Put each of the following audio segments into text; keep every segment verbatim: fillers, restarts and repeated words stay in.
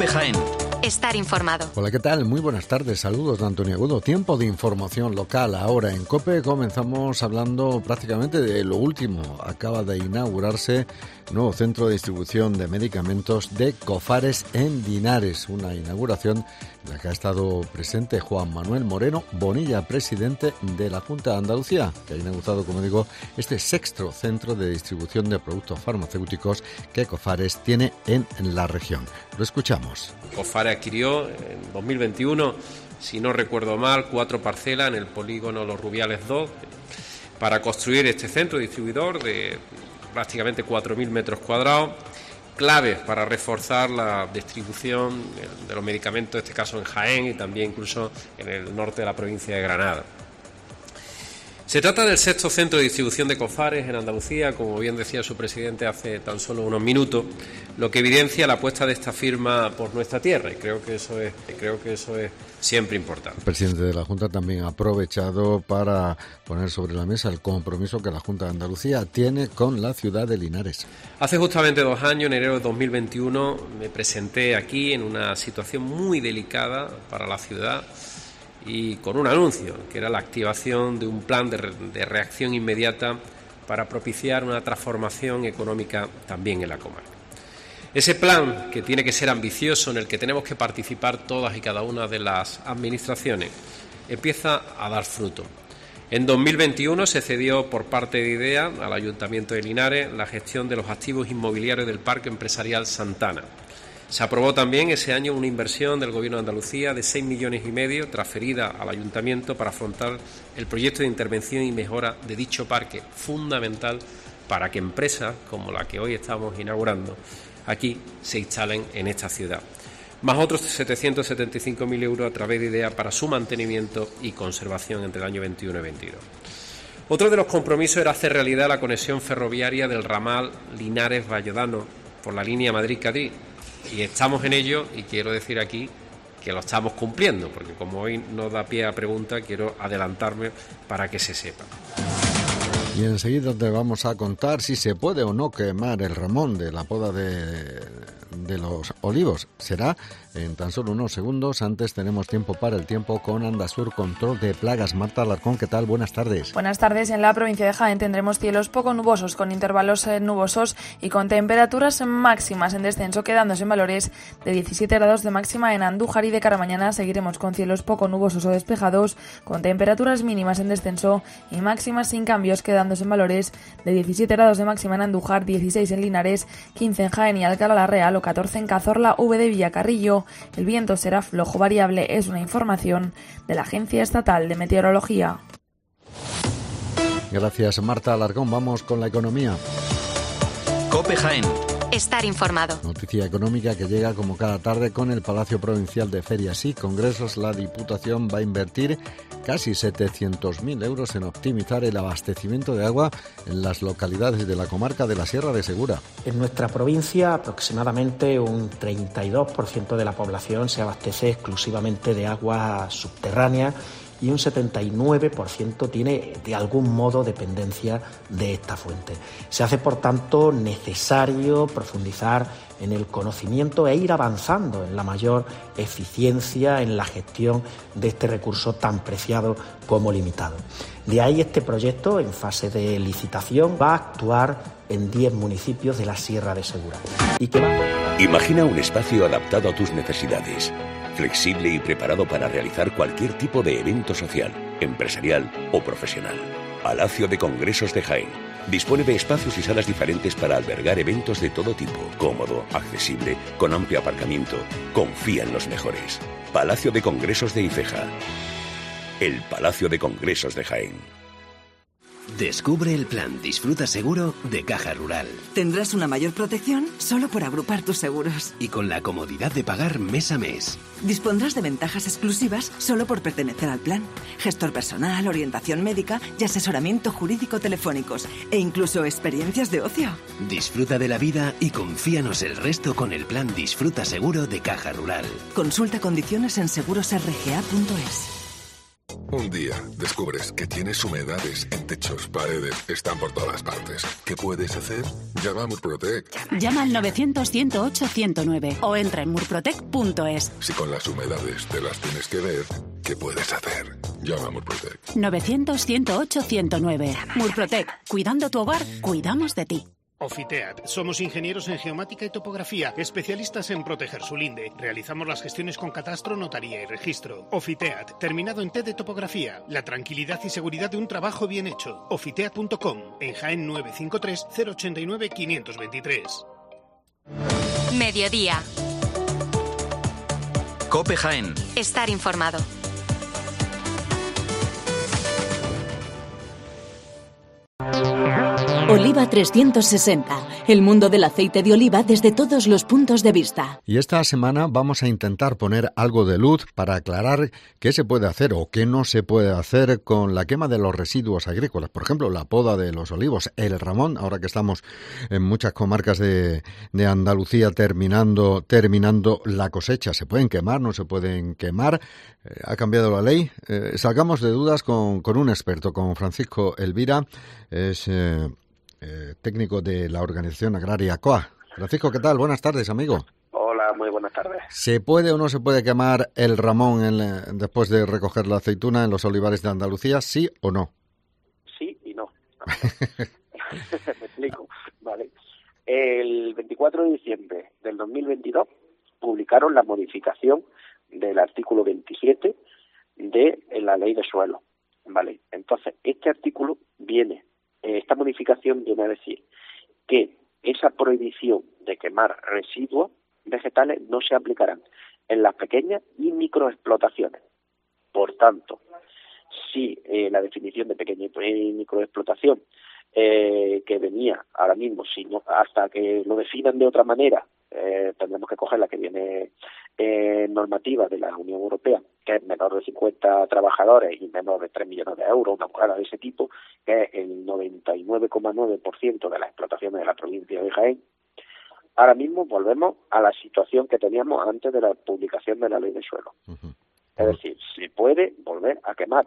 COPE Jaén. Estar informado. Hola, ¿qué tal? Muy buenas tardes. Saludos de Antonio Agudo. Tiempo de información local. Ahora en COPE comenzamos hablando prácticamente de lo último. Acaba de inaugurarse el nuevo centro de distribución de medicamentos de Cofares en Linares. Una inauguración en la que ha estado presente Juan Manuel Moreno Bonilla, presidente de la Junta de Andalucía, que ha inaugurado, como digo, este sexto centro de distribución de productos farmacéuticos que Cofares tiene en la región. Lo escuchamos. Cofares adquirió en dos mil veintiuno, si no recuerdo mal, cuatro parcelas en el polígono Los Rubiales dos para construir este centro distribuidor de prácticamente cuatro mil metros cuadrados, claves para reforzar la distribución de los medicamentos, en este caso en Jaén y también incluso en el norte de la provincia de Granada. Se trata del sexto centro de distribución de Cofares en Andalucía, como bien decía su presidente hace tan solo unos minutos, lo que evidencia la apuesta de esta firma por nuestra tierra, y creo que eso es, creo que eso es siempre importante. El presidente de la Junta también ha aprovechado para poner sobre la mesa el compromiso que la Junta de Andalucía tiene con la ciudad de Linares. Hace justamente dos años, en enero de dos mil veintiuno, me presenté aquí en una situación muy delicada para la ciudad, y con un anuncio, que era la activación de un plan de, re- de reacción inmediata para propiciar una transformación económica también en la comarca. Ese plan, que tiene que ser ambicioso, en el que tenemos que participar todas y cada una de las administraciones, empieza a dar fruto. En dos mil veintiuno se cedió por parte de IDEA al Ayuntamiento de Linares la gestión de los activos inmobiliarios del Parque Empresarial Santana. Se aprobó también ese año una inversión del Gobierno de Andalucía de seis millones y medio transferida al Ayuntamiento para afrontar el proyecto de intervención y mejora de dicho parque, fundamental para que empresas como la que hoy estamos inaugurando aquí se instalen en esta ciudad. Más otros setecientos setenta y cinco mil euros a través de IDEA para su mantenimiento y conservación entre el año veintiuno y veintidós. Otro de los compromisos era hacer realidad la conexión ferroviaria del ramal Linares-Valledano por la línea Madrid-Cádiz. Y estamos en ello, y quiero decir aquí que lo estamos cumpliendo, porque como hoy no da pie a pregunta, quiero adelantarme para que se sepa. Y enseguida te vamos a contar si se puede o no quemar el ramón de la poda de, de los olivos. Será en tan solo unos segundos. Antes tenemos tiempo para el tiempo con Andasur Control de Plagas. Marta Alarcón, ¿qué tal? Buenas tardes. Buenas tardes. En la provincia de Jaén tendremos cielos poco nubosos con intervalos eh, nubosos y con temperaturas máximas en descenso, quedándose en valores de diecisiete grados de máxima en Andújar, y de cara a mañana seguiremos con cielos poco nubosos o despejados, con temperaturas mínimas en descenso y máximas sin cambios, quedándose en valores de diecisiete grados de máxima en Andújar, dieciséis en Linares, quince en Jaén y Alcalá la Real o catorce en Cazorla, V de Villacarrillo. El viento será flojo variable, es una información de la Agencia Estatal de Meteorología. Gracias, Marta Alarcón. Vamos con la economía. COPE Jaén. Estar informado. Noticia económica que llega como cada tarde con el Palacio Provincial de Ferias y Congresos. La Diputación va a invertir casi setecientos mil euros en optimizar el abastecimiento de agua en las localidades de la comarca de la Sierra de Segura. En nuestra provincia, aproximadamente un treinta y dos por ciento de la población se abastece exclusivamente de agua subterránea y un setenta y nueve por ciento tiene de algún modo dependencia de esta fuente. Se hace, por tanto, necesario profundizar en el conocimiento e ir avanzando en la mayor eficiencia en la gestión de este recurso tan preciado como limitado. De ahí este proyecto, en fase de licitación, va a actuar en diez municipios de la Sierra de Segura. Y que va... Imagina un espacio adaptado a tus necesidades, flexible y preparado para realizar cualquier tipo de evento social, empresarial o profesional. Palacio de Congresos de Jaén. Dispone de espacios y salas diferentes para albergar eventos de todo tipo. Cómodo, accesible, con amplio aparcamiento. Confía en los mejores. Palacio de Congresos de Ifeja. El Palacio de Congresos de Jaén. Descubre el plan Disfruta Seguro de Caja Rural. Tendrás una mayor protección solo por agrupar tus seguros. Y con la comodidad de pagar mes a mes. Dispondrás de ventajas exclusivas solo por pertenecer al plan. Gestor personal, orientación médica y asesoramiento jurídico telefónicos. E incluso experiencias de ocio. Disfruta de la vida y confíanos el resto con el plan Disfruta Seguro de Caja Rural. Consulta condiciones en seguros r g a punto es. Un día descubres que tienes humedades en techos, paredes, están por todas partes. ¿Qué puedes hacer? Llama a Murprotec. Llama al novecientos, ciento ocho, ciento nueve o entra en murprotec punto es. Si con las humedades te las tienes que ver, ¿qué puedes hacer? Llama a Murprotec. novecientos, ciento ocho, ciento nueve. Murprotec. Cuidando tu hogar, cuidamos de ti. Ofiteat. Somos ingenieros en geomática y topografía, especialistas en proteger su linde. Realizamos las gestiones con catastro, notaría y registro. Ofiteat, terminado en T de topografía. La tranquilidad y seguridad de un trabajo bien hecho. Ofiteat punto com, en Jaén nueve cinco tres, cero ocho nueve, cinco dos tres. Mediodía. COPE Jaén. Estar informado. Oliva trescientos sesenta, el mundo del aceite de oliva desde todos los puntos de vista. Y esta semana vamos a intentar poner algo de luz para aclarar qué se puede hacer o qué no se puede hacer con la quema de los residuos agrícolas. Por ejemplo, la poda de los olivos, el ramón, ahora que estamos en muchas comarcas de, de Andalucía terminando, terminando la cosecha. ¿Se pueden quemar? ¿No se pueden quemar? Eh, ¿Ha cambiado la ley? Eh, salgamos de dudas con, con un experto, con Francisco Elvira. Es... Eh, Eh, técnico de la organización agraria C O A. Francisco, ¿qué tal? Buenas tardes, amigo. Hola, muy buenas tardes. ¿Se puede o no se puede quemar el ramón en, después de recoger la aceituna en los olivares de Andalucía? ¿Sí o no? Sí y no. Me explico. Vale. El veinticuatro de diciembre del dos mil veintidós publicaron la modificación del artículo veintisiete de la Ley de Suelo. Vale. Entonces, este artículo viene Esta modificación viene a decir que esa prohibición de quemar residuos vegetales no se aplicarán en las pequeñas y microexplotaciones. Por tanto, si eh, la definición de pequeña y microexplotación eh, que venía ahora mismo, si no, hasta que lo definan de otra manera, eh, tendremos que coger la que viene eh, normativa de la Unión Europea, que es menor de cincuenta trabajadores y menor de tres millones de euros, una jugada de ese tipo, que es el noventa y nueve coma nueve por ciento de las explotaciones de la provincia de Jaén. Ahora mismo volvemos a la situación que teníamos antes de la publicación de la Ley de Suelo. Uh-huh. Es decir, se puede volver a quemar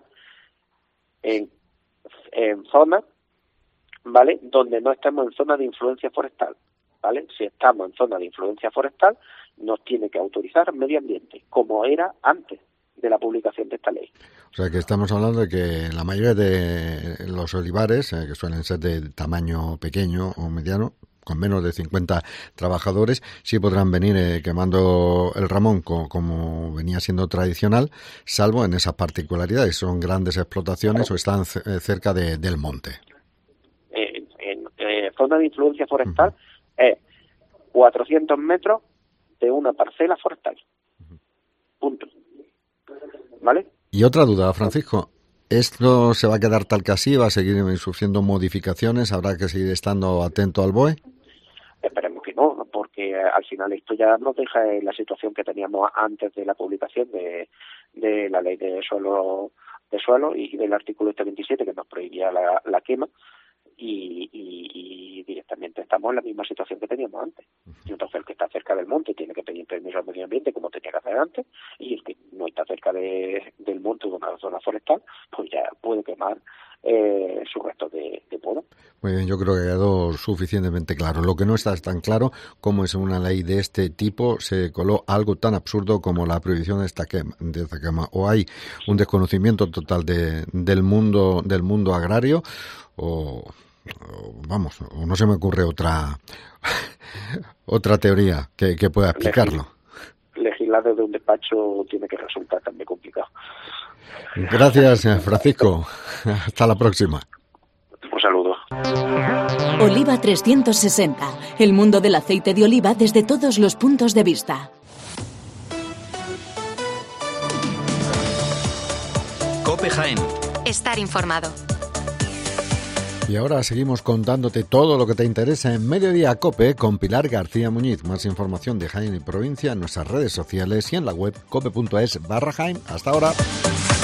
en, en zonas, ¿vale?, donde no estemos en zona de influencia forestal, ¿vale? Si estamos en zona de influencia forestal, nos tiene que autorizar medio ambiente, como era antes de la publicación de esta ley. O sea que estamos hablando de que la mayoría de los olivares, eh, que suelen ser de tamaño pequeño o mediano, con menos de cincuenta trabajadores, sí podrán venir eh, quemando el ramón co- como venía siendo tradicional, salvo en esas particularidades. Son grandes explotaciones o están c- cerca de, del monte. Eh, en eh, zona de influencia forestal uh-huh. es cuatrocientos metros de una parcela forestal. Uh-huh. Punto. ¿Vale? Y otra duda, Francisco. ¿Esto se va a quedar tal que así? ¿Va a seguir sufriendo modificaciones? ¿Habrá que seguir estando atento al B O E? Esperemos que no, porque al final esto ya nos deja en la situación que teníamos antes de la publicación de, de la ley de suelo, de suelo y del artículo este veintisiete, que nos prohibía la, la quema, y, y, y directamente estamos en la misma situación que teníamos antes. Y entonces el que está cerca del monte tiene que pedir permiso al medio ambiente, como tenía que hacer antes, y el que no está cerca de, del monte o de una zona forestal, pues ya puede quemar eh, su resto de, de poda. Muy bien, yo creo que quedó suficientemente claro. Lo que no está tan claro, cómo es una ley de este tipo se coló algo tan absurdo como la prohibición de esta quema, de esta quema. O hay un desconocimiento total de, del mundo del mundo agrario, o, o vamos, o no se me ocurre otra otra teoría que, que pueda explicarlo. Legislar desde un despacho tiene que resultar también complicado. Gracias, Francisco. Hasta la próxima. Un saludo. Oliva trescientos sesenta, el mundo del aceite de oliva desde todos los puntos de vista. COPE Jaén. Estar informado. Y ahora seguimos contándote todo lo que te interesa en Mediodía COPE con Pilar García Muñiz. Más información de Jaén y provincia en nuestras redes sociales y en la web cope punto es barra Jaén. Hasta ahora.